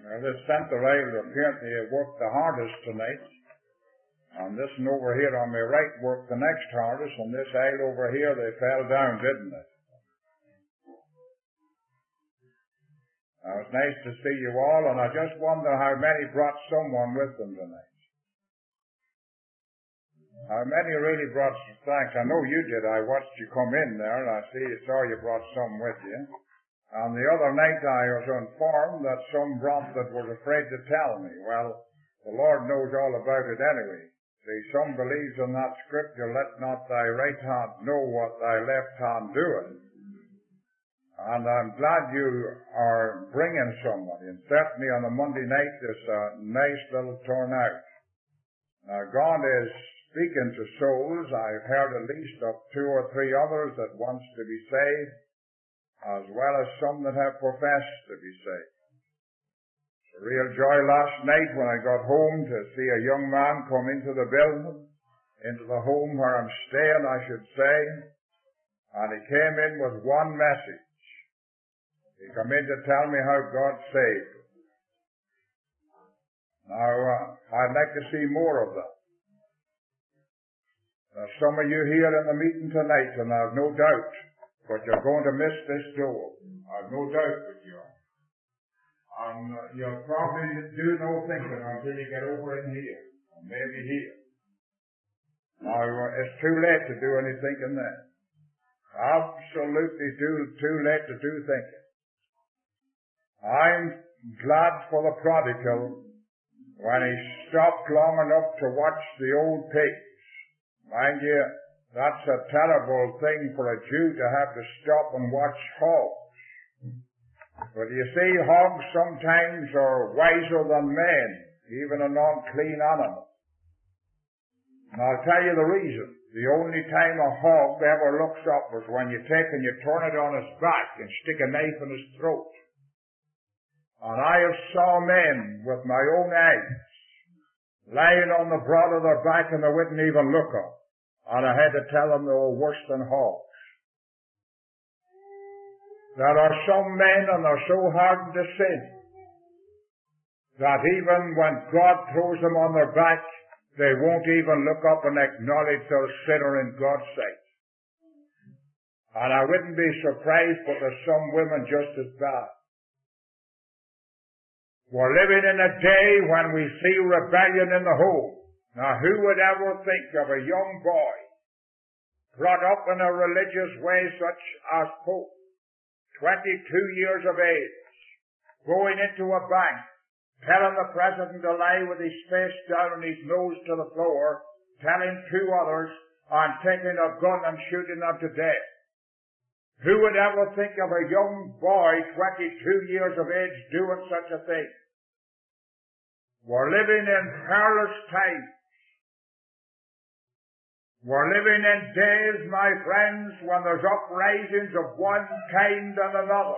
Well, this centre aisle apparently worked the hardest tonight. And this one over here on my right worked the next hardest, and this aisle over here, they fell down, didn't they? Now, it's nice to see you all, and I just wonder how many brought someone with them tonight. How many really brought some thanks? I know you did. I watched you come in there, and I saw you brought some with you. And the other night I was informed that some brought that was afraid to tell me. Well, the Lord knows all about it anyway. See, some believes in that scripture, let not thy right hand know what thy left hand doeth. And I'm glad you are bringing somebody. And certainly on a Monday night, there's a nice little turnout. Now, God is speaking to souls. I've heard at least of 2 or 3 others that wants to be saved, as well as some that have professed to be saved. It's a real joy last night when I got home to see a young man come into the building, into the home where I'm staying, I should say, and he came in with one message. He came in to tell me how God saved him. Now, I'd like to see more of that. There's some of you here in the meeting tonight, and I've no doubt, but you're going to miss this door. I've no doubt that you are. And you'll probably do no thinking until you get over in here, or maybe here. Now, it's too late to do any thinking then. Absolutely too late to do thinking. I'm glad for the prodigal when he stopped long enough to watch the old pigs. Mind you, that's a terrible thing for a Jew to have to stop and watch hogs. But you see, hogs sometimes are wiser than men, even a non-clean animal. And I'll tell you the reason. The only time a hog ever looks up is when you take and you turn it on his back and stick a knife in his throat. And I have saw men with my own eyes lying on the broad of their back and they wouldn't even look up. And I had to tell them they were worse than hogs. There are some men, and they're so hardened to sin, that even when God throws them on their back, they won't even look up and acknowledge they're a sinner in God's sight. And I wouldn't be surprised, but there's some women just as bad. We're living in a day when we see rebellion in the home. Now, who would ever think of a young boy brought up in a religious way such as Pope, 22 years of age, going into a bank, telling the president to lie with his face down and his nose to the floor, telling 2 others, and taking a gun and shooting them to death? Who would ever think of a young boy, 22 years of age, doing such a thing? We're living in perilous times. We're living in days, my friends, when there's uprisings of one kind and another.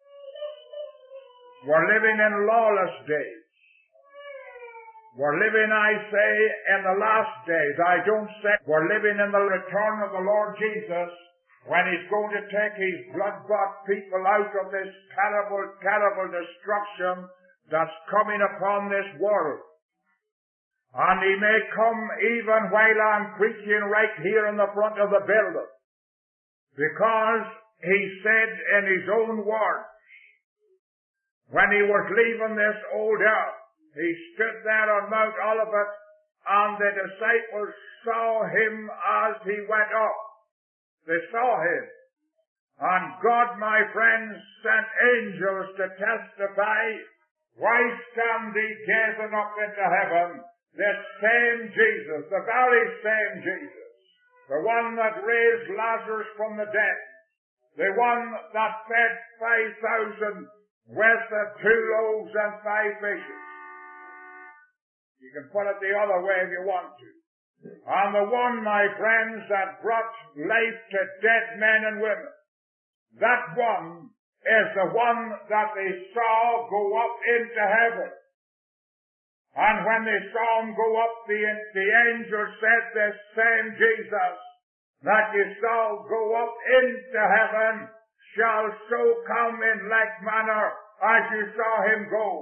We're living in lawless days. We're living, I say, in the last days. I don't say we're living in the return of the Lord Jesus, when He's going to take His blood-bought people out of this terrible, terrible destruction that's coming upon this world. And He may come even while I'm preaching right here in the front of the building. Because He said in His own words, when He was leaving this old earth, He stood there on Mount Olivet, and the disciples saw Him as He went up. They saw Him. And God, my friends, sent angels to testify, why stand ye gazing up into heaven? This same Jesus, the very same Jesus, the one that raised Lazarus from the dead, the one that fed 5,000 with the 2 loaves and 5 fishes. You can put it the other way if you want to. And the one, my friends, that brought life to dead men and women. That one is the one that they saw go up into heaven. And when they saw Him go up, the angel said, this same Jesus that you saw go up into heaven shall so come in like manner as you saw Him go.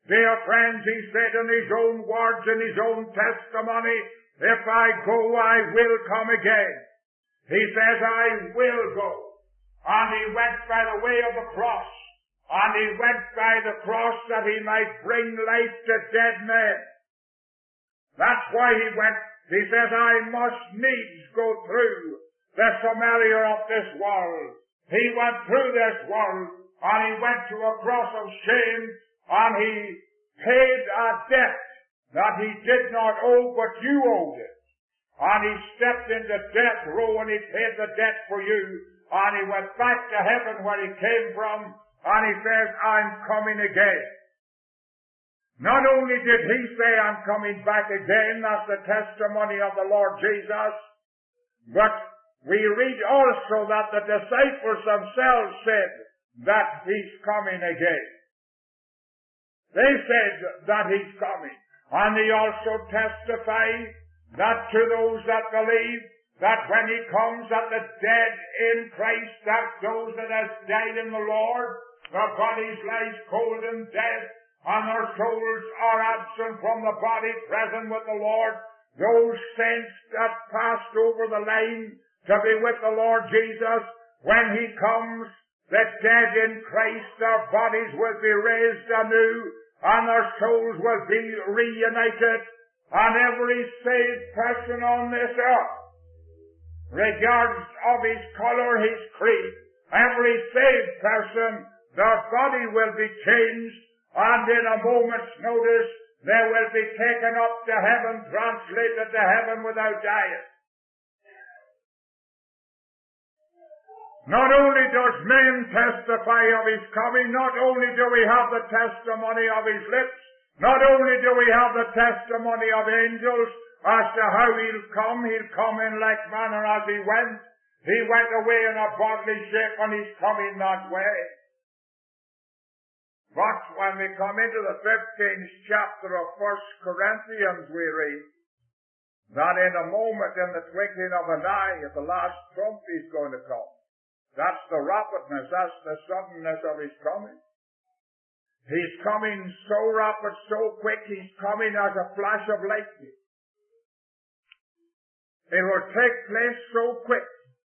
Dear friends, he said in his own words, in his own testimony, if I go, I will come again. He says, I will go. And he went by the way of the cross. And he went by the cross that he might bring life to dead men. That's why he went. He says, I must needs go through the Samaria of this world. He went through this world, and he went to a cross of shame, and he paid a debt that he did not owe, but you owed it. And he stepped into death row, and he paid the debt for you, and he went back to heaven where he came from, and he says, I'm coming again. Not only did he say, I'm coming back again, that's the testimony of the Lord Jesus, but we read also that the disciples themselves said that he's coming again. They said that he's coming. And they also testify that to those that believe, that when he comes, that the dead in Christ, that those that have died in the Lord, their bodies lie cold and dead, and their souls are absent from the body, present with the Lord. Those saints that passed over the line to be with the Lord Jesus, when he comes, the dead in Christ, their bodies will be raised anew, and their souls will be reunited, and every saved person on this earth, regardless of his color, his creed, every saved person, their body will be changed, and in a moment's notice, they will be taken up to heaven, translated to heaven without dying. Not only does men testify of his coming, not only do we have the testimony of his lips, not only do we have the testimony of angels as to how he'll come in like manner as he went. He went away in a bodily shape, and he's coming that way. But when we come into the 15th chapter of 1 Corinthians, we read that in a moment, in the twinkling of an eye, at the last trump, he's going to come. That's the rapidness, that's the suddenness of his coming. He's coming so rapid, so quick, he's coming as a flash of lightning. It will take place so quick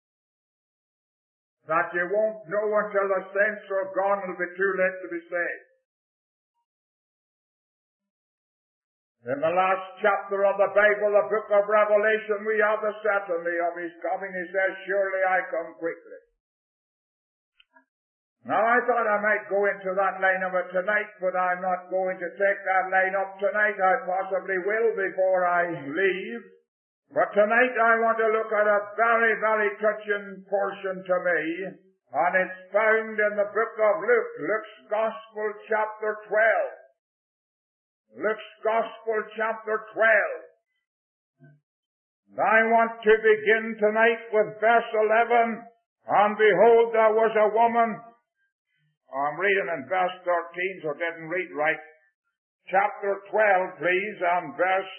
that you won't know until the saints are gone. It'll be too late to be saved. In the last chapter of the Bible, the book of Revelation, we have the certainty of his coming. He says, surely I come quickly. Now, I thought I might go into that line of it tonight, but I'm not going to take that line up tonight. I possibly will before I leave. But tonight I want to look at a very, very touching portion to me, and it's found in the book of Luke, Luke's Gospel chapter 12. Luke's Gospel chapter 12. I want to begin tonight with verse 11, and behold, there was a woman. I'm reading in verse 13, so I didn't read right. Chapter 12, please, and verse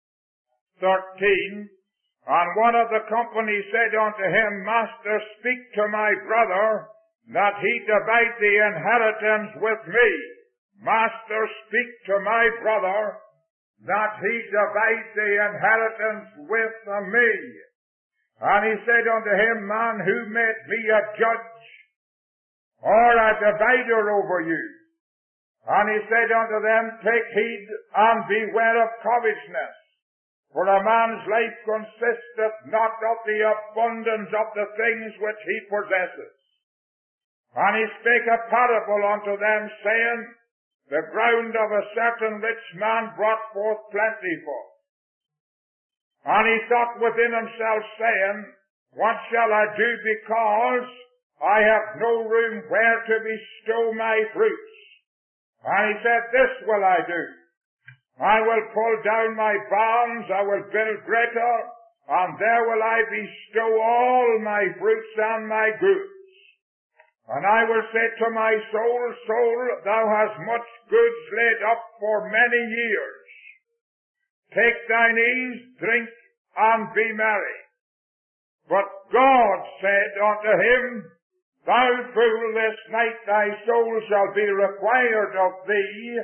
13. And one of the company said unto him, Master, speak to my brother, that he divide the inheritance with me. Master, speak to my brother, that he divide the inheritance with me. And he said unto him, Man, who made me a judge or a divider over you? And he said unto them, Take heed and beware of covetousness, for a man's life consisteth not of the abundance of the things which he possesses. And he spake a parable unto them, saying, The ground of a certain rich man brought forth plentiful. And he thought within himself, saying, What shall I do, because I have no room where to bestow my fruits? And he said, This will I do. I will pull down my barns, I will build greater, and there will I bestow all my fruits and my goods. And I will say to my soul, Soul, thou hast much goods laid up for many years. Take thine ease, drink, and be merry. But God said unto him, Thou fool, this night thy soul shall be required of thee.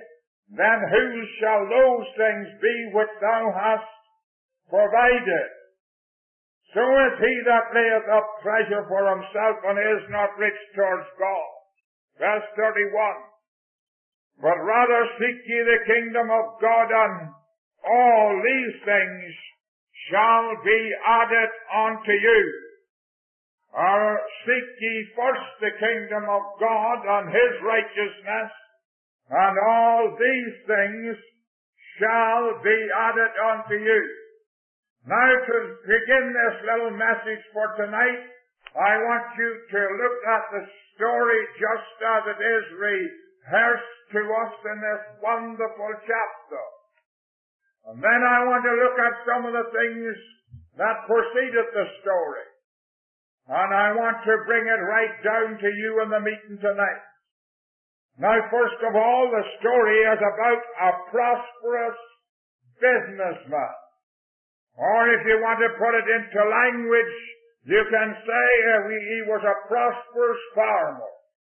then whose shall those things be which thou hast provided? So is he that layeth up treasure for himself and is not rich towards God. Verse 31. But rather seek ye the kingdom of God, and all these things shall be added unto you. Or seek ye first the kingdom of God and his righteousness, and all these things shall be added unto you. Now, to begin this little message for tonight, I want you to look at the story just as it is rehearsed to us in this wonderful chapter. And then I want to look at some of the things that preceded the story. And I want to bring it right down to you in the meeting tonight. Now, first of all, the story is about a prosperous businessman. Or if you want to put it into language, you can say he was a prosperous farmer.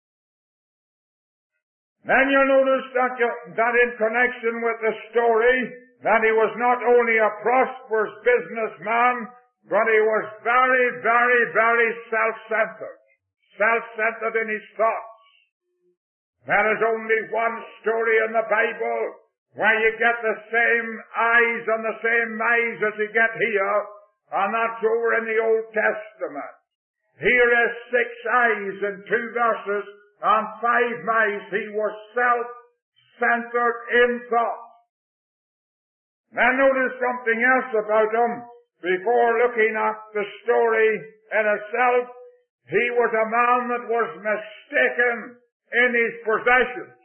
Then you'll notice that in connection with the story, that he was not only a prosperous businessman, but he was very, very, very self-centered. Self-centered in his thoughts. There is only one story in the Bible where you get the same eyes and the same mice as you get here, and that's over in the Old Testament. Here is 6 eyes in 2 verses and 5 mice. He was self-centered in thought. Now notice something else about him. Before looking at the story in itself, he was a man that was mistaken in his possessions.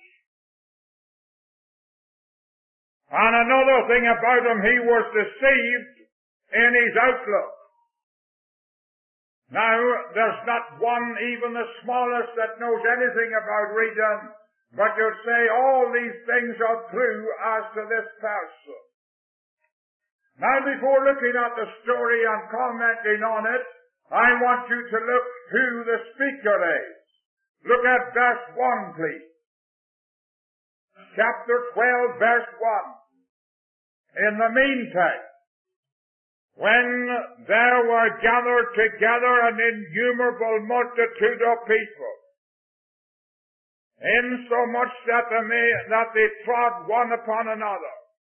And another thing about him, he was deceived in his outlook. Now, there's not one, even the smallest, that knows anything about reading, but you'd say all these things are true as to this person. Now, before looking at the story and commenting on it, I want you to look who the speaker is. Look at verse 1, please. Chapter 12, verse 1. In the meantime, when there were gathered together an innumerable multitude of people, insomuch that they trod one upon another,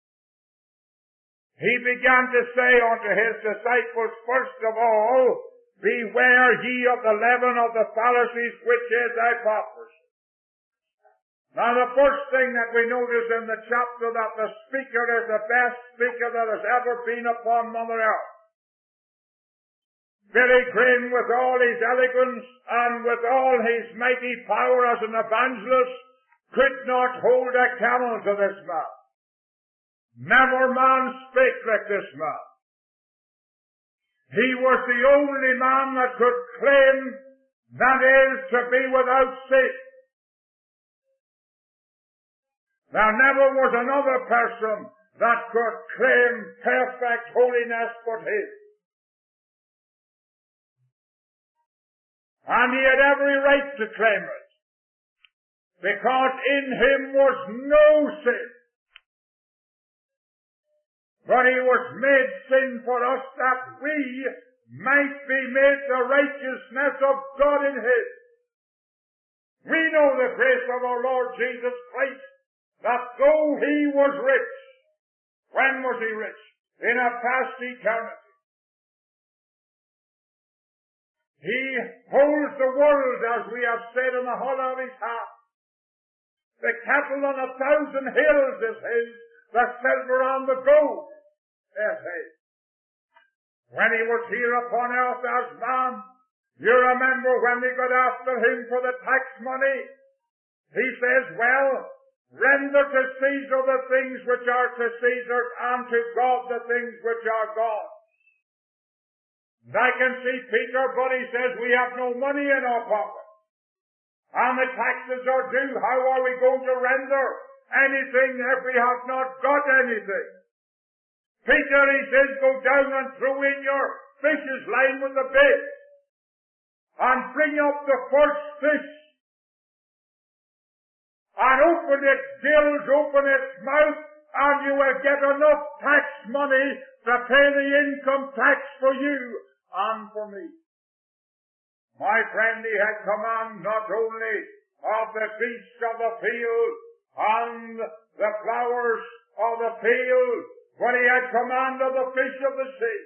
he began to say unto his disciples, first of all, beware ye of the leaven of the Pharisees, which is hypocrisy. Now the first thing that we notice in the chapter, that the speaker is the best speaker that has ever been upon Mother Earth. Billy Graham, with all his elegance and with all his mighty power as an evangelist, could not hold a candle to this man. Never man spake like this man. He was the only man that could claim, that is, to be without sin. There never was another person that could claim perfect holiness but his. And he had every right to claim it, because in him was no sin. But he was made sin for us, that we might be made the righteousness of God in him. We know the grace of our Lord Jesus Christ, that though he was rich, when was he rich? In a past eternity. He holds the world, as we have said, in the hollow of his hand. The cattle on 1,000 hills is his, the silver and the gold is his. When he was here upon earth as man, you remember when they got after him for the tax money, he says, well, render to Caesar the things which are to Caesar, and to God the things which are God's. I can see Peter, but he says, we have no money in our pocket, and the taxes are due. How are we going to render anything if we have not got anything? Peter, he says, go down and throw in your fish's line with the bait, and bring up the first fish. and open its gills, open its mouth, and you will get enough tax money to pay the income tax for you and for me. My friend, he had command not only of the beasts of the field and the flowers of the field, but he had command of the fish of the sea.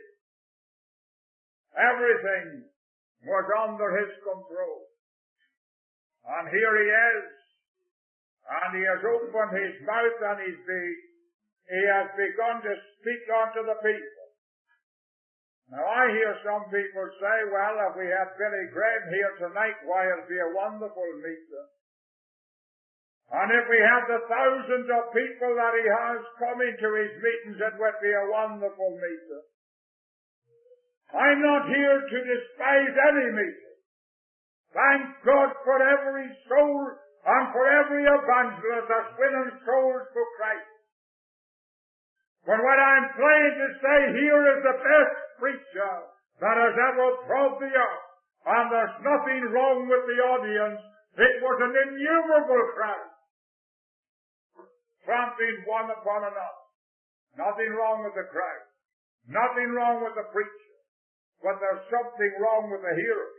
Everything was under his control. And here he is, and he has opened his mouth and he has begun to speak unto the people. Now I hear some people say, well, if we had Billy Graham here tonight, why, it'll be a wonderful meeting. And if we had the thousands of people that he has coming to his meetings, it would be a wonderful meeting. I'm not here to despise any meeting. Thank God for every soul and for every evangelist that's winning souls for Christ. But what I'm trying to say here is the best preacher that has ever trod the earth. And there's nothing wrong with the audience. It was an innumerable crowd, trampling one upon another. Nothing wrong with the crowd. Nothing wrong with the preacher. But there's something wrong with the hearers.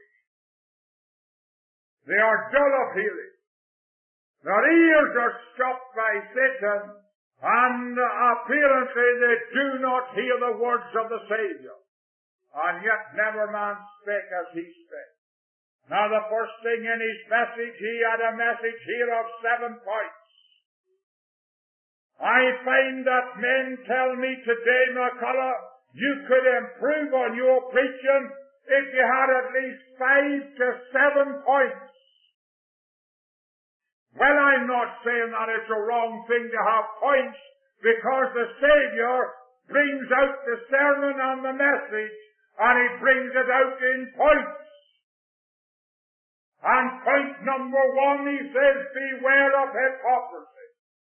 They are dull of hearing. Their ears are stopped by Satan, and apparently they do not hear the words of the Savior. And yet never man spake as he spake. Now the first thing in his message, he had a message here of 7 points. I find that men tell me today, McCullough, you could improve on your preaching if you had at least 5 to 7 points. Well, I'm not saying that it's a wrong thing to have points, because the Savior brings out the sermon and the message, and he brings it out in points. And point number 1, he says, beware of hypocrisy.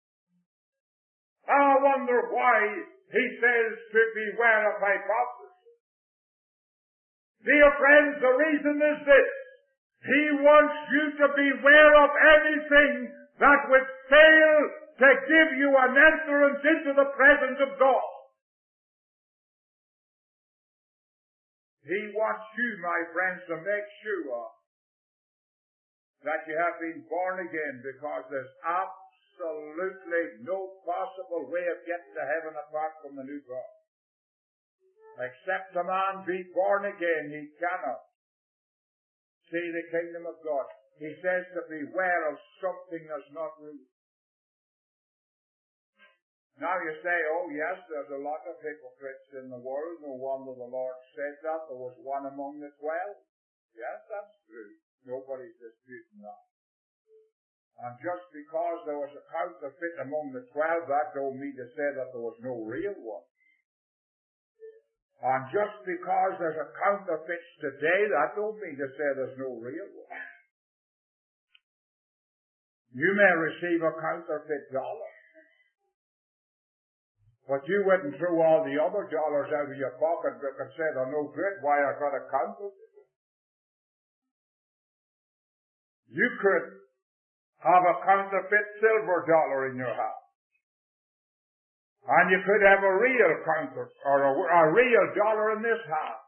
I wonder why he says to beware of hypocrisy. Dear friends, the reason is this. He wants you to beware of anything that would fail to give you an entrance into the presence of God. He wants you, my friends, to make sure that you have been born again, because there's absolutely no possible way of getting to heaven apart from the new birth. Except a man be born again, he cannot see the kingdom of God. He says to beware of something that's not real. Now you say, oh yes, there's a lot of hypocrites in the world. No wonder the Lord said that. There was one among the 12. Yes, that's true. Nobody's disputing that. And just because there was a counterfeit among the 12, that don't mean to say that there was no real one. And just because there's a counterfeit today, that don't mean to say there's no real one. You may receive a counterfeit dollar, but you wouldn't throw all the other dollars out of your pocket and say they're no good. Why, I got a counterfeit. You could have a counterfeit silver dollar in your house. And you could have a real counterfeit, or a real dollar in this house.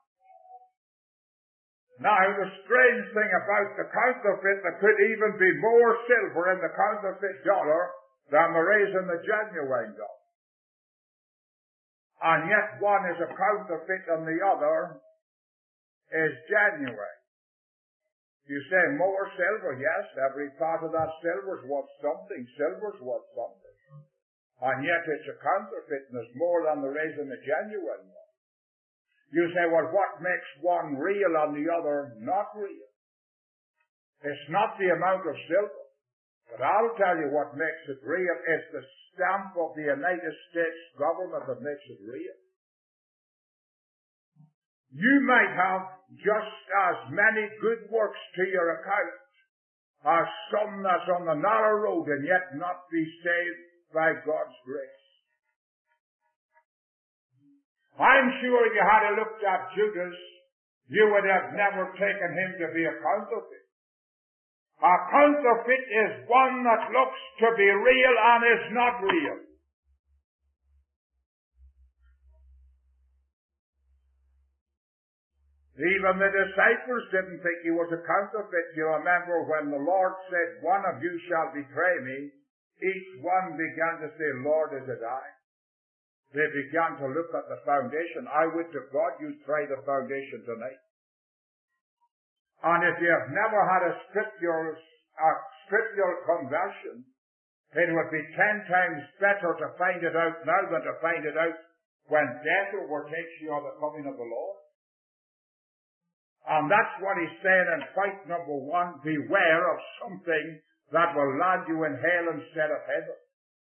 Now, the strange thing about the counterfeit, there could even be more silver in the counterfeit dollar than there is in the genuine dollar. And yet one is a counterfeit and the other is genuine. You say more silver, yes, every part of that silver is worth something. Silver's worth something. And yet it's a counterfeit and there's more than there is in the genuine one. You say, well, what makes one real and the other not real? It's not the amount of silver. But I'll tell you what makes it real. It's the stamp of the United States government that makes it real. You might have just as many good works to your account as some that's on the narrow road and yet not be saved by God's grace. I'm sure if you had looked at Judas, you would have never taken him to be a counterfeit. A counterfeit is one that looks to be real and is not real. Even the disciples didn't think he was a counterfeit. You remember when the Lord said, one of you shall betray me, each one began to say, Lord, is it I? They began to look at the foundation. I would to God you'd try the foundation tonight. And if you have never had a scriptural conversion, it would be 10 times better to find it out now than to find it out when death overtakes you or the coming of the Lord. And that's what he's saying in point number 1, beware of something that will land you in hell instead of heaven.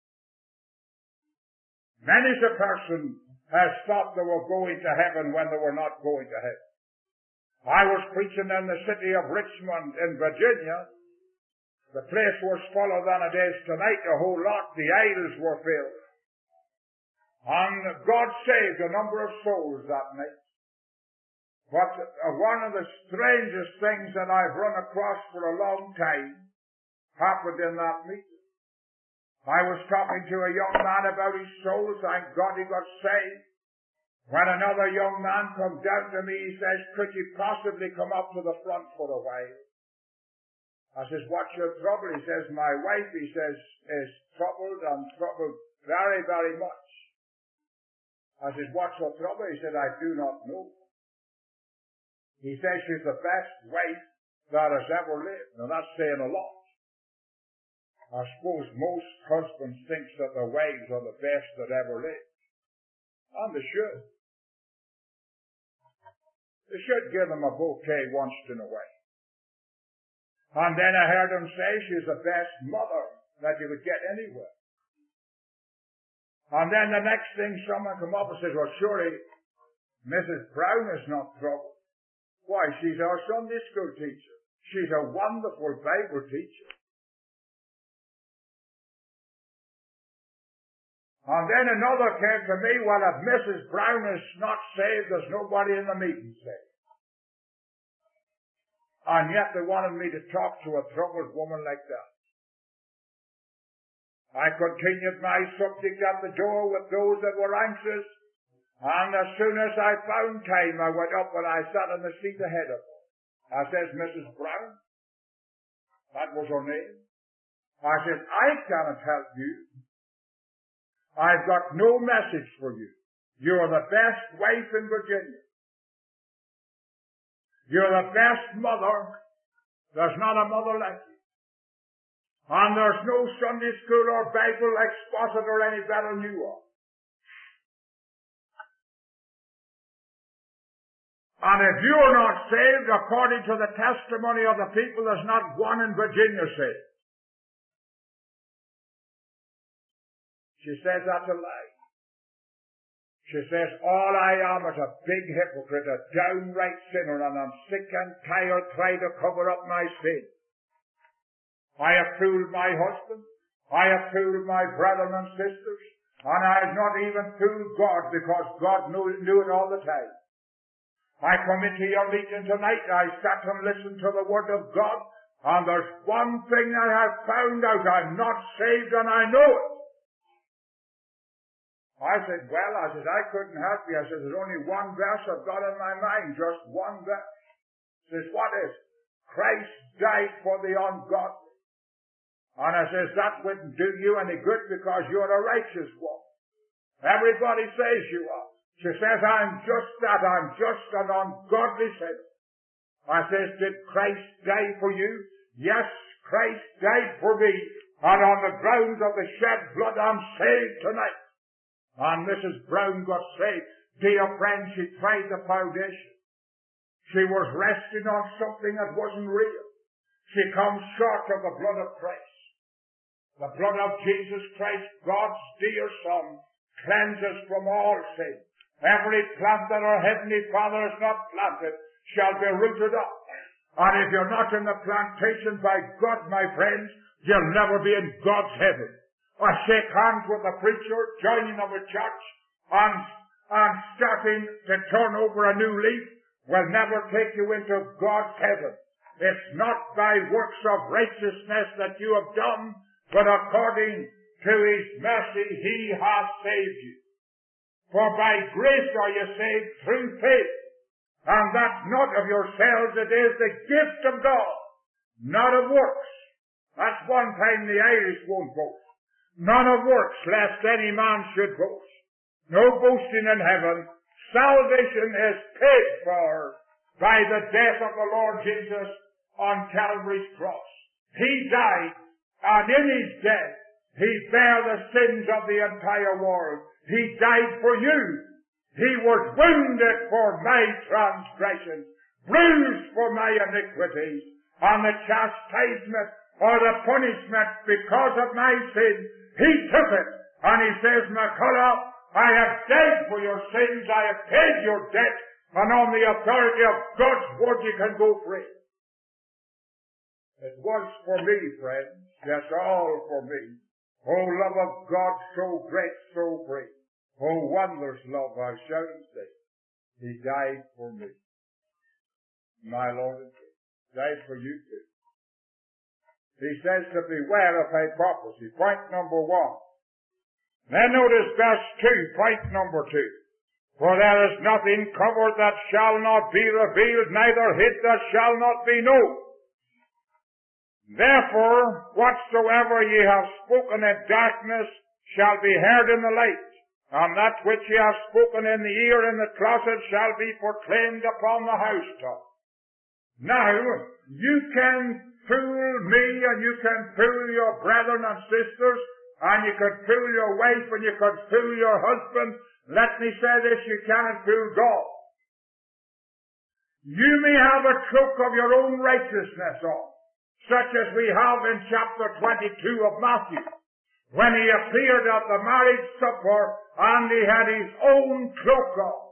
Many's a person has thought they were going to heaven when they were not going to heaven. I was preaching in the city of Richmond in Virginia. The place was fuller than it is tonight, a whole lot. The aisles were filled. And God saved a number of souls that night. But one of the strangest things that I've run across for a long time happened in that meeting. I was talking to a young man about his soul. Thank God he got saved. When another young man comes down to me, he says, could you possibly come up to the front for a while? I says, what's your trouble? He says, my wife, he says, is troubled and troubled very, very much. I says, what's her trouble? He said, I do not know. He says she's the best wife that has ever lived. Now that's saying a lot. I suppose most husbands think that their wives are the best that ever lived. And they should. They should give them a bouquet once in a while. And then I heard him say she's the best mother that you could get anywhere. And then the next thing someone come up and says, well surely Mrs. Brown is not troubled. Why, she's our Sunday school teacher. She's a wonderful Bible teacher. And then another came to me, well, if Mrs. Brown is not saved, there's nobody in the meeting saved. And yet they wanted me to talk to a troubled woman like that. I continued my subject at the door with those that were anxious. And as soon as I found time, I went up and I sat in the seat ahead of her. I says, Mrs. Brown, that was her name. I said, I cannot help you. I've got no message for you. You're the best wife in Virginia. You're the best mother. There's not a mother like you. And there's no Sunday school or Bible expositor any better than you are. And if you're not saved, according to the testimony of the people, there's not one in Virginia saved. She says that's a lie. She says, all I am is a big hypocrite, a downright sinner, and I'm sick and tired trying to cover up my sin. I have fooled my husband. I have fooled my brethren and sisters. And I have not even fooled God, because God knew it all the time. I come into your meeting tonight, I sat and listened to the Word of God, and there's one thing I have found out, I'm not saved and I know it. I said, well, I couldn't help you. I said, there's only one verse I've got in my mind, just one verse. He says, what is it? Christ died for the ungodly. And I says, that wouldn't do you any good because you're a righteous one. Everybody says you are. She says, I'm just that. I'm just an ungodly sinner. I says, did Christ die for you? Yes, Christ died for me. And on the grounds of the shed blood, I'm saved tonight. And Mrs. Brown got saved. Dear friend, she tried the foundation. She was resting on something that wasn't real. She comes short of the blood of Christ. The blood of Jesus Christ, God's dear Son, cleanses from all sin. Every plant that our Heavenly Father has not planted shall be rooted up. And if you're not in the plantation by God, my friends, you'll never be in God's heaven. I shake hands with the preacher, joining of a church, and starting to turn over a new leaf will never take you into God's heaven. It's not by works of righteousness that you have done, but according to His mercy He has saved you. For by grace are you saved through faith, and that not of yourselves, it is the gift of God, not of works. That's one time the Irish won't boast. None of works, lest any man should boast. No boasting in heaven. Salvation is paid for by the death of the Lord Jesus on Calvary's cross. He died, and in His death, He bare the sins of the entire world. He died for you. He was wounded for my transgressions, bruised for my iniquities, and the chastisement or the punishment because of my sin, He took it. And He says, McCullough, I have died for your sins, I have paid your debt, and on the authority of God's word you can go free. It was for me, friends. Yes, all for me. Oh, love of God, so great, so free. Oh, wondrous love, I shout and say. He died for me. My Lord and Savior. Died for you too. He says to beware of hypocrisy. Point number 1. Then notice verse 2, point number 2. For there is nothing covered that shall not be revealed, neither hid that shall not be known. Therefore, whatsoever ye have spoken in darkness shall be heard in the light, and that which ye have spoken in the ear in the closet shall be proclaimed upon the housetop. Now, you can fool me, and you can fool your brethren and sisters, and you can fool your wife, and you can fool your husband. Let me say this, you cannot fool God. You may have a cloak of your own righteousness on, such as we have in chapter 22 of Matthew, when He appeared at the marriage supper, and He had His own cloak on.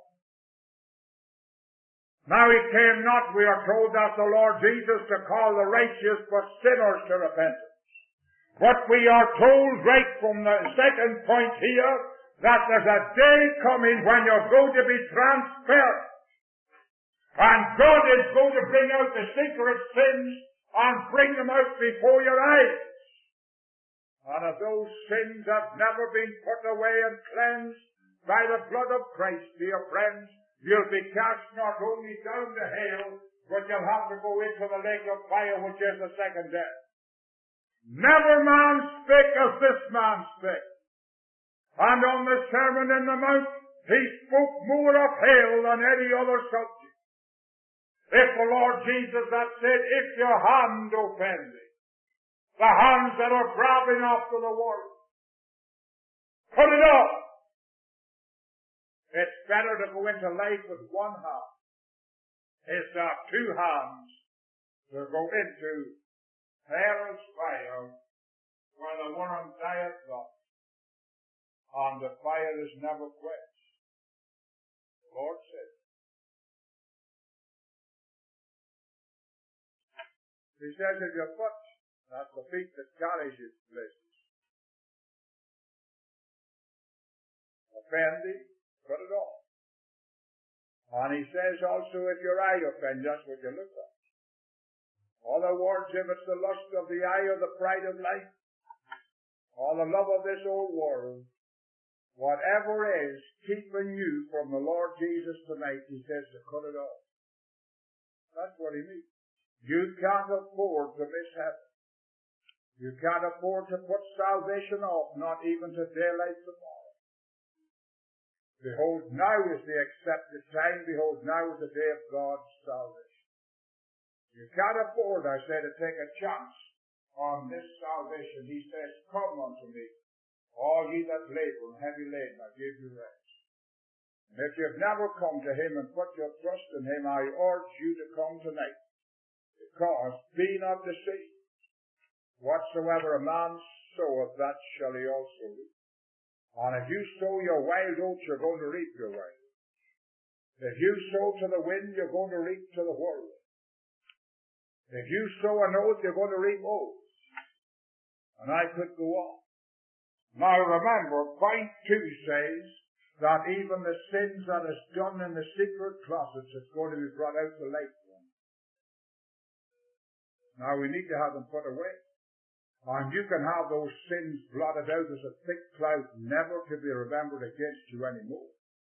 Now He came not, we are told, that the Lord Jesus to call the righteous, but sinners to repentance. But we are told right from the second point here, that there's a day coming when you're going to be transparent. And God is going to bring out the secret sins and bring them out before your eyes. And if those sins have never been put away and cleansed by the blood of Christ, dear friends, you'll be cast not only down to hell, but you'll have to go into the lake of fire, which is the second death. Never man spake as this man spake. And on the Sermon in the Mount, he spoke more of hell than any other subject. If the Lord Jesus had said, if your hand offend thee, the hands that are grabbing after the world, put it off. It's better to go into life with one hand. It's to have two hands to go into hell's fire, where the worm dieth not, and the fire is never quenched. The Lord said. He says, if your foot, that's the feet that carries you places, offend thee, cut it off. And he says also, if your eye offend, that's what you look at. In other words, if it's the lust of the eye or the pride of life, or the love of this old world, whatever is keeping you from the Lord Jesus tonight, he says to cut it off. That's what he means. You can't afford to miss heaven. You can't afford to put salvation off, not even to daylight tomorrow. Behold, now is the accepted time. Behold, now is the day of God's salvation. You can't afford, I say, to take a chance on this salvation. He says, come unto me, all ye that labor and heavy laden, I give you rest. And if you've never come to him and put your trust in him, I urge you to come tonight. Because, be not deceived. Whatsoever a man soweth, that shall he also reap. And if you sow your wild oats, you're going to reap your wild oats. If you sow to the wind, you're going to reap to the whirlwind. If you sow an oath, you're going to reap oaths. And I could go on. Now remember, point 2 says that even the sins that is done in the secret closets is going to be brought out to light. Now we need to have them put away. And you can have those sins blotted out as a thick cloud, never to be remembered against you anymore.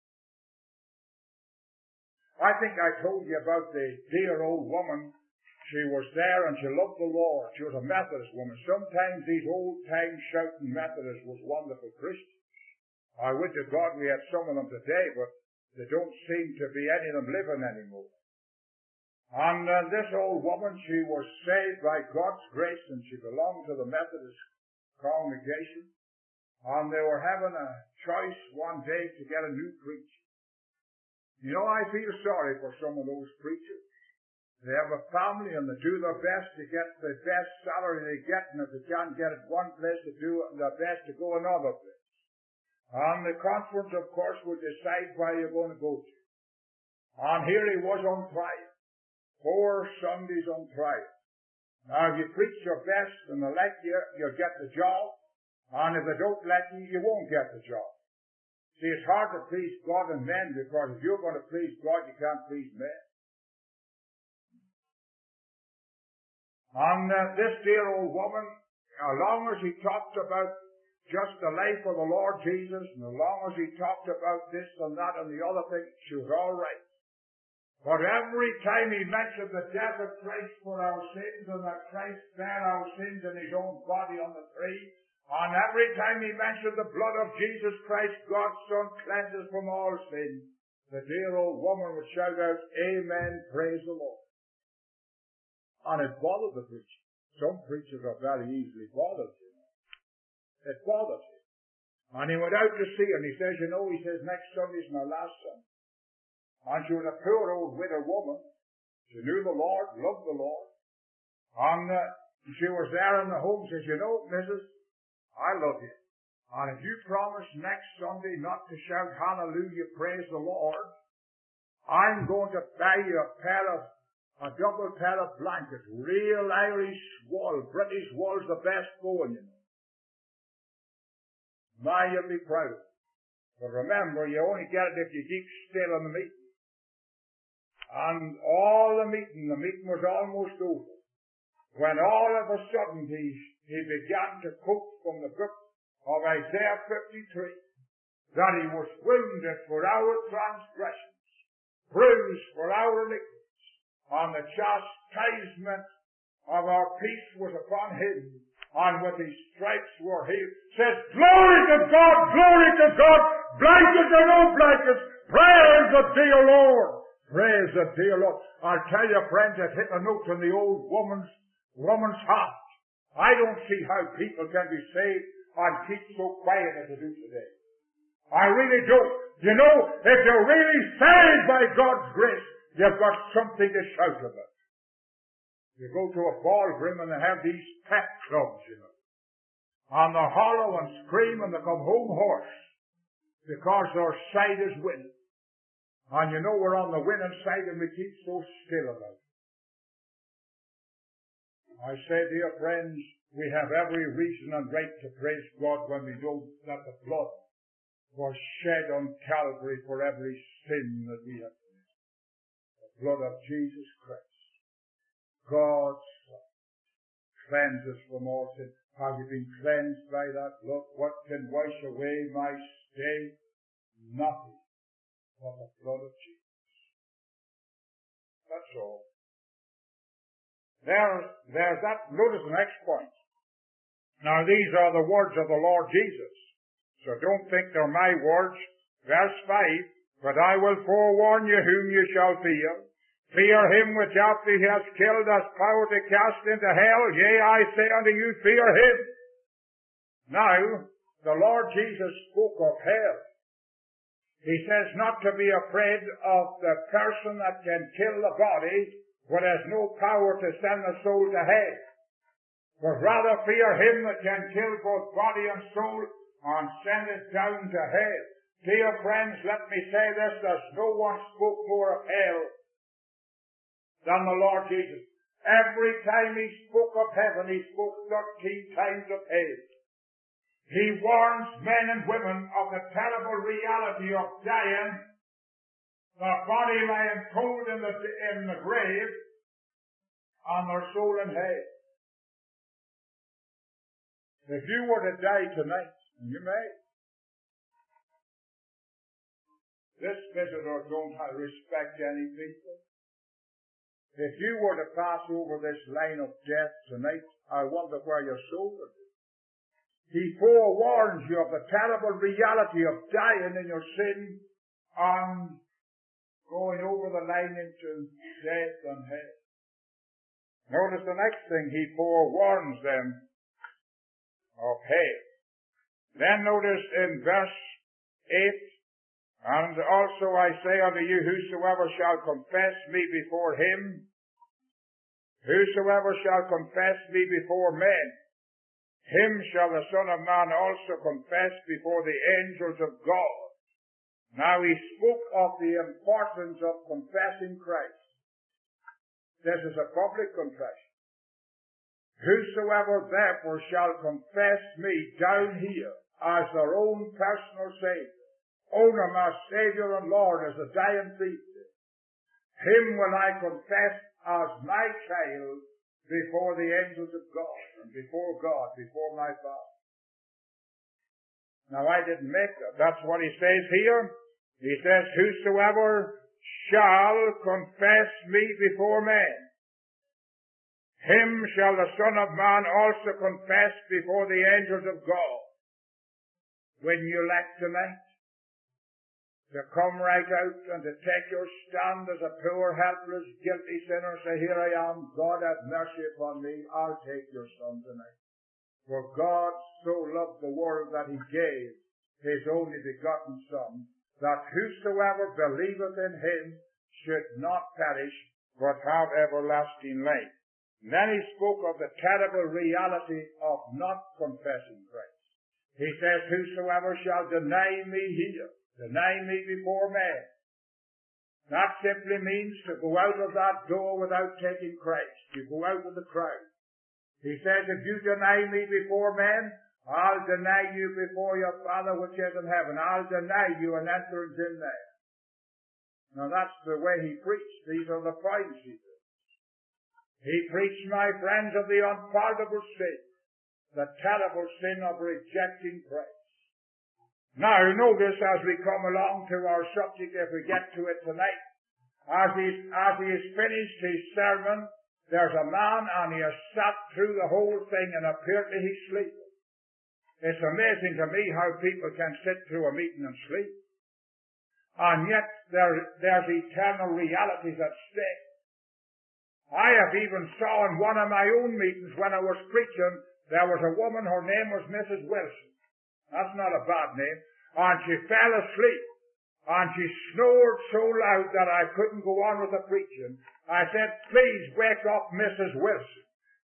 I think I told you about the dear old woman. She was there and she loved the Lord. She was a Methodist woman. Sometimes these old-time shouting Methodists was wonderful Christians. I would to God we had some of them today, but there don't seem to be any of them living anymore. And this old woman, she was saved by God's grace, and she belonged to the Methodist congregation. And they were having a choice one day to get a new preacher. You know, I feel sorry for some of those preachers. They have a family and they do their best to get the best salary they get, and if they can't get it one place, they do their best to go another place. And the conference, of course, will decide where you're going to go to. And here he was on trial. 4 Sundays on trial. Now, if you preach your best and they like you, you'll get the job. And if they don't like you, you won't get the job. See, it's hard to please God and men, because if you're going to please God, you can't please men. And this dear old woman, as long as he talked about just the life of the Lord Jesus, and as long as he talked about this and that and the other thing, she was all right. But every time he mentioned the death of Christ for our sins, and that Christ bare our sins in his own body on the tree, and every time he mentioned the blood of Jesus Christ, God's Son, cleanses from all sin, the dear old woman would shout out, Amen, praise the Lord. And it bothered the preacher. Some preachers are very easily bothered, you know. It bothered him. And he went out to see her, and he says, you know, he says, next Sunday's my last Sunday. And she was a poor old widow woman. She knew the Lord, loved the Lord. And she was there in the home, says, you know, Mrs., I love you. And if you promise next Sunday not to shout hallelujah, praise the Lord, I'm going to buy you a double pair of blankets, real Irish wool, British wool's the best going, you know. Now you'll be proud. But remember, you only get it if you keep still in the meeting. And all the meeting was almost over, when all of a sudden he began to quote from the book of Isaiah 53, that he was wounded for our transgressions, bruised for our iniquities, and the chastisement of our peace was upon him, and with his stripes were healed. Says, glory to God, blankets or no blankets, praise the dear Lord. Praise the dear Lord. I'll tell you, friends, it hit a note in the old woman's heart. I don't see how people can be saved and keep so quiet as they do today. I really don't. You know, if you're really saved by God's grace, you've got something to shout about. You go to a ballroom and they have these pep clubs, you know. And they hollow and scream and they come home hoarse because their side is winning. And you know we're on the winning side and we keep so still about it. I say, dear friends, we have every reason and right to praise God when we know that the blood was shed on Calvary for every sin that we have committed. The blood of Jesus Christ, God's Son, cleanses from all sin. Have you been cleansed by that blood? What can wash away my stain? Nothing. For the blood of Jesus. That's all. There's that. Notice the next point. Now these are the words of the Lord Jesus. So don't think they're my words. Verse 5, but I will forewarn you whom you shall fear. Fear him which after he has killed has power to cast into hell. Yea, I say unto you, fear him. Now, the Lord Jesus spoke of hell. He says not to be afraid of the person that can kill the body, but has no power to send the soul to hell. But rather fear him that can kill both body and soul and send it down to hell. Dear friends, let me say this, there's no one spoke more of hell than the Lord Jesus. Every time he spoke of heaven, he spoke 13 times of hell. He warns men and women of the terrible reality of dying, the body lying cold in the grave, and their soul in hell. If you were to die tonight, and you may, this visitor don't respect any people. If you were to pass over this line of death tonight, I wonder where your soul would be. He forewarns you of the terrible reality of dying in your sin and going over the line into death and hell. Notice the next thing, he forewarns them of hell. Then notice in verse 8, and also I say unto you, whosoever shall confess me before him, whosoever shall confess me before men, him shall the Son of Man also confess before the angels of God. Now he spoke of the importance of confessing Christ. This is a public confession. Whosoever therefore shall confess me down here as their own personal Savior, own him as Savior and Lord, as the dying thief did, him will I confess as my child before the angels of God, and before my Father. Now I didn't make that. That's what he says here. He says, whosoever shall confess me before men, him shall the Son of Man also confess before the angels of God. When you elect tonight to come right out and to take your stand as a poor, helpless, guilty sinner, say, here I am, God have mercy upon me, I'll take your son tonight. For God so loved the world that he gave his only begotten Son, that whosoever believeth in him should not perish, but have everlasting life. And then he spoke of the terrible reality of not confessing Christ. He says, whosoever shall deny me here, deny me before men. That simply means to go out of that door without taking Christ. You go out of the crowd. He says, if you deny me before men, I'll deny you before your Father which is in heaven. I'll deny you an entrance in there. Now that's the way he preached. These are the points he did. He preached, my friends, of the unpardonable sin, the terrible sin of rejecting Christ. Now notice as we come along to our subject, if we get to it tonight, as he has finished his sermon, there's a man and he has sat through the whole thing and apparently he's sleeping. It's amazing to me how people can sit through a meeting and sleep. And yet there's eternal realities at stake. I have even saw in one of my own meetings when I was preaching, there was a woman, her name was Mrs. Wilson. That's not a bad name. And she fell asleep. And she snored so loud that I couldn't go on with the preaching. I said, please wake up Mrs. Wilson.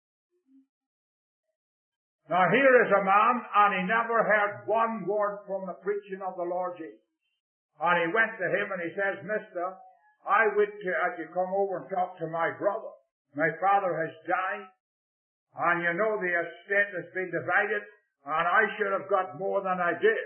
Now here is a man, and he never heard one word from the preaching of the Lord Jesus. And he went to him and he says, Mister, I would you come over and talk to my brother. My father has died, and you know the estate has been divided, and I should have got more than I did.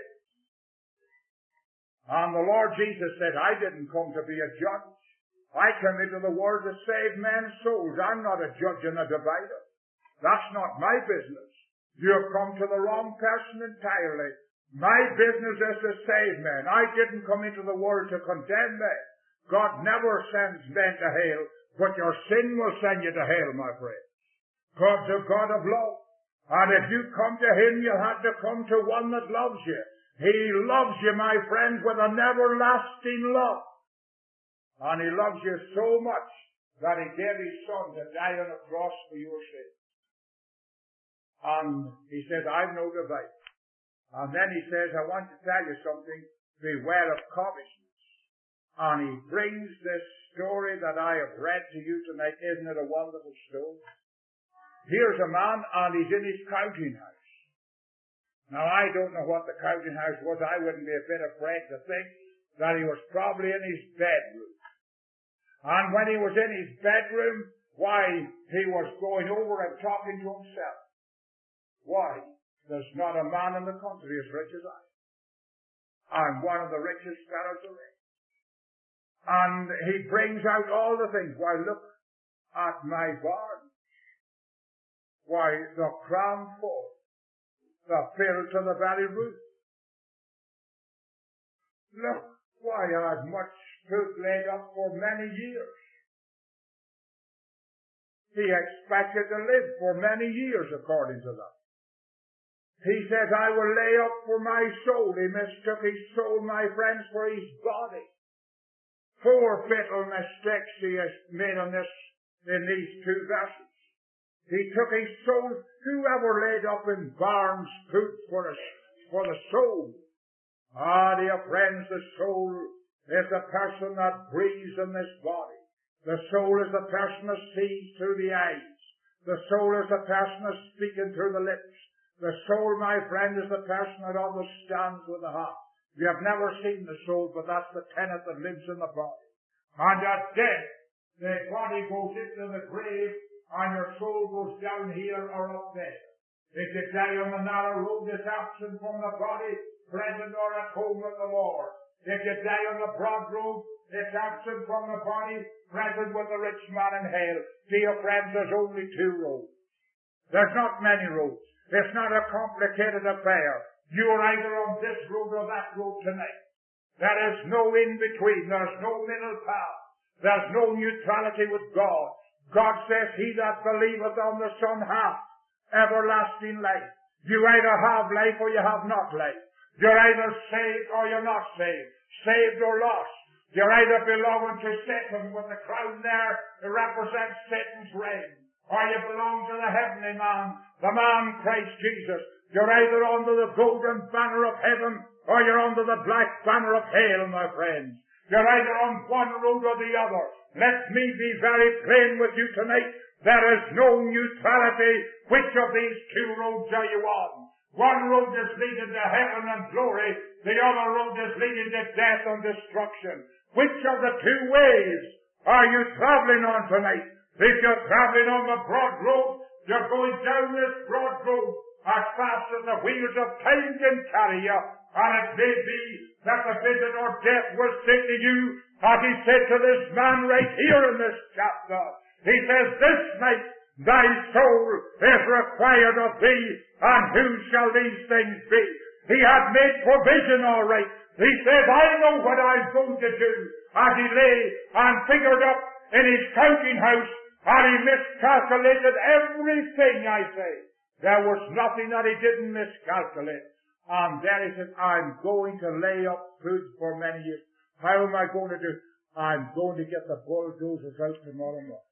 And the Lord Jesus said, I didn't come to be a judge. I came into the world to save men's souls. I'm not a judge and a divider. That's not my business. You've come to the wrong person entirely. My business is to save men. I didn't come into the world to condemn men. God never sends men to hell, but your sin will send you to hell, my friend. God's a God of love. And if you come to him, you have to come to one that loves you. He loves you, my friends, with an everlasting love. And he loves you so much that he gave his son to die on a cross for your sins. And he says, I'm no divider. And then he says, I want to tell you something. Beware of covetousness. And he brings this story that I have read to you tonight. Isn't it a wonderful story? Here's a man, and he's in his counting house. Now, I don't know what the counting house was. I wouldn't be a bit afraid to think that he was probably in his bedroom. And when he was in his bedroom, why, he was going over and talking to himself. Why? There's not a man in the country as rich as I am. I'm one of the richest fellows alive. And he brings out all the things. Why, look at my barn. Why, the crown full, the fill to the very roof. Look, why, I've much food laid up for many years. He expected to live for many years according to that. He says, I will lay up for my soul. He mistook his soul, my friends, for his body. 4 fatal mistakes he has made in these 2 verses. He took his soul. Whoever laid up in barns food for the soul? Ah, dear friends, the soul is the person that breathes in this body. The soul is the person that sees through the eyes. The soul is the person that's speaking through the lips. The soul, my friend, is the person that understands with the heart. You have never seen the soul, but that's the tenet that lives in the body. And at death, the body goes into the grave, and your soul goes down here or up there. If you die on the narrow road, it's absent from the body, present or at home with the Lord. If you die on the broad road, it's absent from the body, present with the rich man in hell. Dear friends, there's only 2 roads. There's not many roads. It's not a complicated affair. You're either on this road or that road tonight. There is no in-between. There's no middle path. There's no neutrality with God. God says, he that believeth on the Son hath everlasting life. You either have life or you have not life. You're either saved or you're not saved. Saved or lost. You're either belonging to Satan with the crown there that represents Satan's reign, or you belong to the heavenly man, the man Christ Jesus. You're either under the golden banner of heaven or you're under the black banner of hell, my friends. You're either on one road or the other. Let me be very plain with you tonight. There is no neutrality. Which of these 2 roads are you on? One road is leading to heaven and glory. The other road is leading to death and destruction. Which of the 2 ways are you traveling on tonight? If you're traveling on the broad road, you're going down this broad road as fast as the wheels of time can carry you. And it may be that the visitor death will say to you, as he said to this man right here in this chapter. He says, this night thy soul is required of thee, and who shall these things be? He had made provision all right. He says, I know what I'm going to do. As he lay and figured up in his counting house, and he miscalculated everything, I say. There was nothing that he didn't miscalculate. And then he said, I'm going to lay up food for many years. How am I going to do? I'm going to get the bulldozers out tomorrow morning.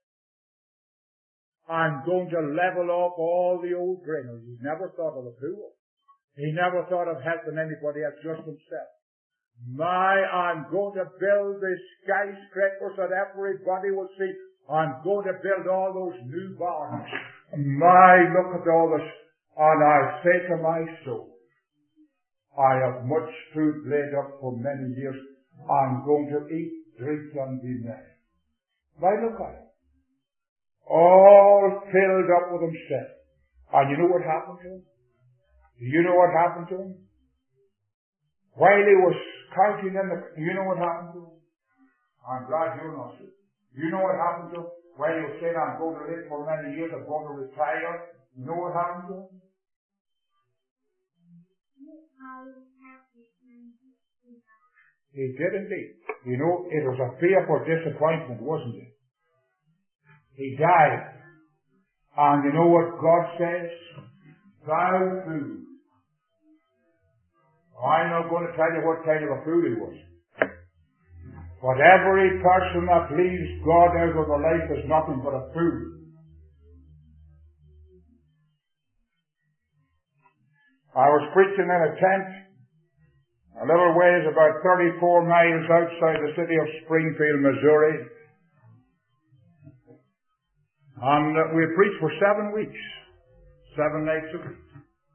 I'm going to level up all the old granaries. He never thought of the poor. He never thought of helping anybody else, just himself. I'm going to build the skyscrapers that everybody will see. I'm going to build all those new barns. Look at all this. And I say to my soul, I have much food laid up for many years. I'm going to eat, drink, and be merry. Look at it. All filled up with himself. And you know what happened to him? Do you know what happened to him? While he was counting you know what happened to him? I'm glad you know it. You know what happened to him? While he was saying, I'm going to live for many years, I'm going to retire. You know what happened to him? He did indeed. You know, it was a fearful disappointment, wasn't it? He died. And you know what God says? Thou food. I'm not going to tell you what kind of a food it was. But every person that leaves God out of their life is nothing but a food. I was preaching in a tent a little ways, about 34 miles outside the city of Springfield, Missouri. And we preached for 7 weeks, 7 nights a week.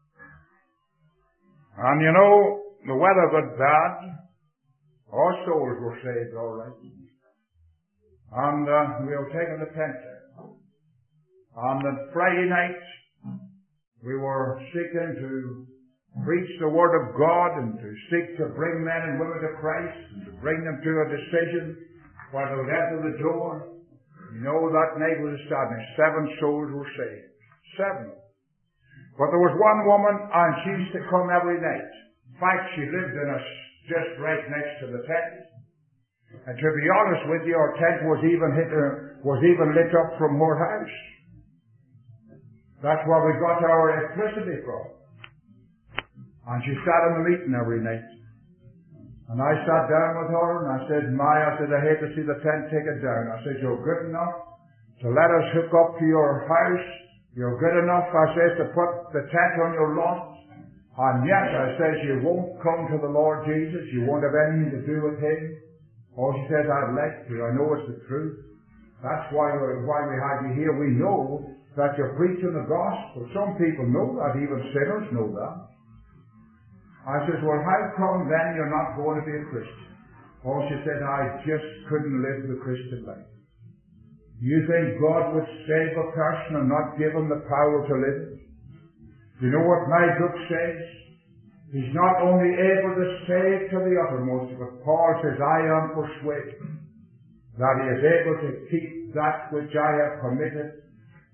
And you know, the weather got bad. Our souls were saved all right. And we were taking the tent there. On the Friday night, we were seeking to preach the Word of God and to seek to bring men and women to Christ and to bring them to a decision where they would enter the door. You know, that night was established. 7 souls were saved. 7 of them. But there was one woman, and she used to come every night. In fact, she lived in us just right next to the tent. And to be honest with you, our tent was even lit up from her house. That's where we got our electricity from. And she sat in the meeting every night. And I sat down with her, and I said, I hate to see the tent taken down. I said, you're good enough to let us hook up to your house. You're good enough, I says, to put the tent on your lot. And yet, I says, you won't come to the Lord Jesus. You won't have anything to do with Him. Oh, she says, I'd like to. I know it's the truth. That's why we had you here. We know that you're preaching the gospel. Some people know that. Even sinners know that. I says, well, how come then you're not going to be a Christian? Oh, she said, I just couldn't live the Christian life. You think God would save a person and not give him the power to live it? You know what my book says? He's not only able to save to the uttermost, but Paul says, I am persuaded that He is able to keep that which I have committed,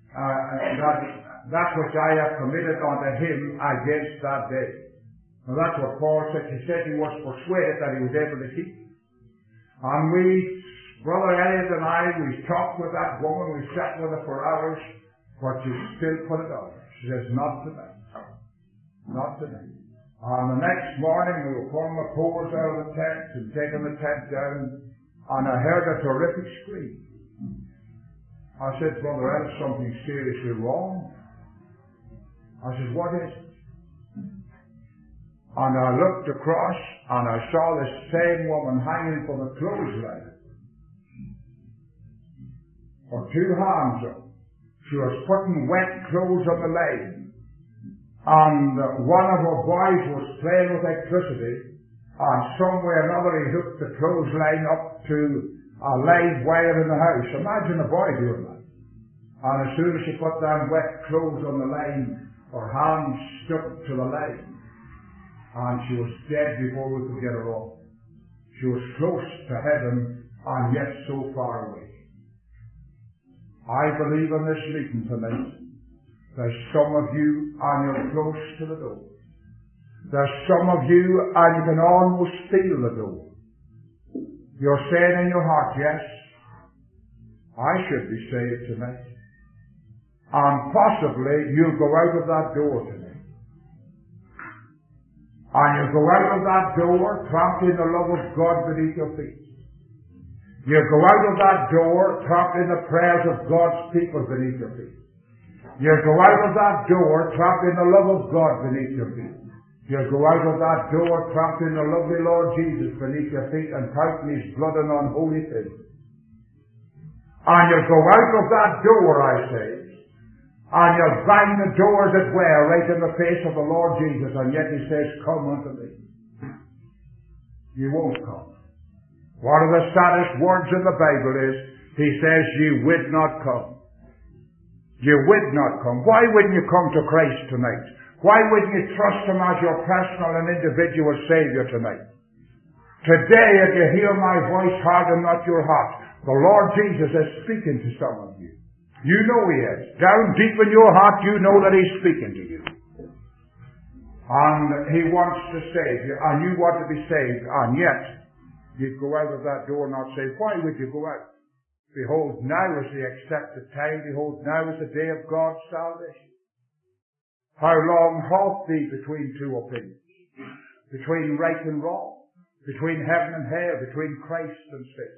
that which I have committed unto Him against that day. Now that's what Paul said. He said he was persuaded that he was able to keep. And Brother Elliot and I, we talked with that woman, we sat with her for hours, but she still put it on. She says, not tonight. Not tonight. And the next morning we were pulling the poles out of the tent and taking the tent down, and I heard a terrific scream. I said, Brother Elliot, something seriously wrong. I said, what is it? And I looked across, and I saw this same woman hanging from a clothesline. Her 2 hands up. She was putting wet clothes on the line. And one of her boys was playing with electricity, and some way or another he hooked the clothesline up to a live wire in the house. Imagine a boy doing that. And as soon as she put down wet clothes on the line, her hands stuck to the line. And she was dead before we could get her off. She was close to heaven, and yet so far away. I believe in this meeting tonight, there's some of you, and you're close to the door. There's some of you, and you can almost feel the door. You're saying in your heart, yes, I should be saved tonight. And possibly you'll go out of that door tonight. And you'll go out of that door trampling the love of God beneath your feet. You'll go out of that door trampling the prayers of God's people beneath your feet. You'll go out of that door trampling the love of God beneath your feet. You'll go out of that door trampling the lovely Lord Jesus beneath your feet and counting His blood and unholy things. And you'll go out of that door, I say, and you'll bang the door, as it were, right in the face of the Lord Jesus, and yet He says, come unto me. You won't come. One of the saddest words in the Bible is, He says, you would not come. You would not come. Why wouldn't you come to Christ tonight? Why wouldn't you trust Him as your personal and individual Savior tonight? Today, if you hear my voice, harden not your heart. The Lord Jesus is speaking to some of you. You know He is. Down deep in your heart, you know that He's speaking to you. And He wants to save you, and you want to be saved, and yet you'd go out of that door and not say, why would you go out? Behold, now is the accepted time. Behold, now is the day of God's salvation. How long halt thee between 2 opinions? Between right and wrong? Between heaven and hell? Between Christ and sin?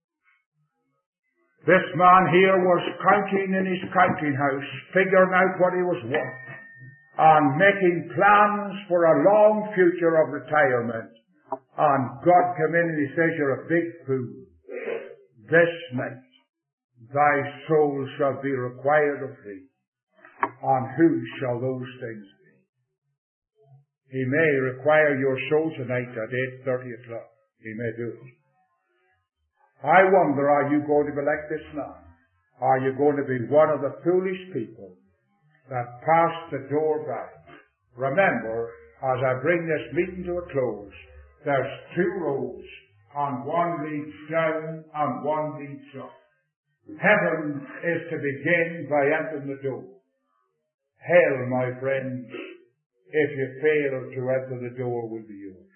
This man here was counting in his counting house, figuring out what he was worth, and making plans for a long future of retirement. And God came in and He says, you're a big fool. This night thy soul shall be required of thee. And whose shall those things be? He may require your soul tonight at 8:30 o'clock. He may do it. I wonder, are you going to be like this man? Are you going to be one of the foolish people that pass the door by? Remember, as I bring this meeting to a close, there's 2 roads, and one leads down and one leads up. Heaven is to begin by entering the door. Hell, my friends, if you fail to enter the door, will be yours.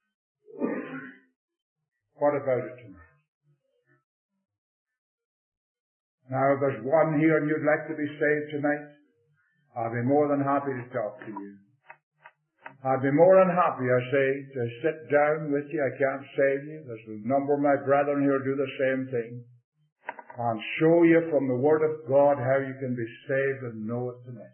What about it tonight? Now, if there's one here and you'd like to be saved tonight, I'll be more than happy to talk to you. I'd be more than happy, I say, to sit down with you. I can't save you. There's a number of my brethren here who do the same thing. And show you from the Word of God how you can be saved and know it tonight.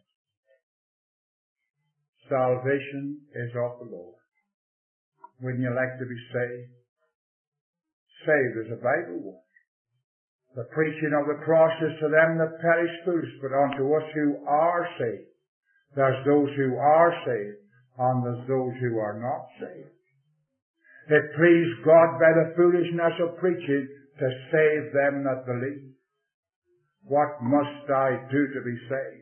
Salvation is of the Lord. Wouldn't you like to be saved? Saved is a Bible word. The preaching of the cross is to them that perish foolish, but unto us who are saved. There's those who are saved, and there's those who are not saved. It pleased God by the foolishness of preaching to save them that believe. What must I do to be saved?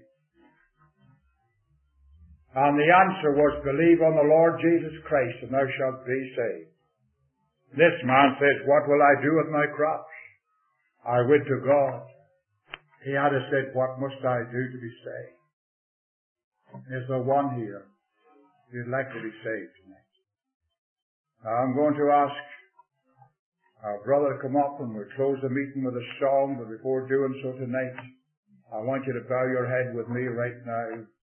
And the answer was, believe on the Lord Jesus Christ, and thou shalt be saved. This man says, what will I do with my crops? I would to God. He had said, what must I do to be saved? Is there one here who'd like to be saved tonight? I'm going to ask our brother to come up, and we'll close the meeting with a song, but before doing so tonight, I want you to bow your head with me right now.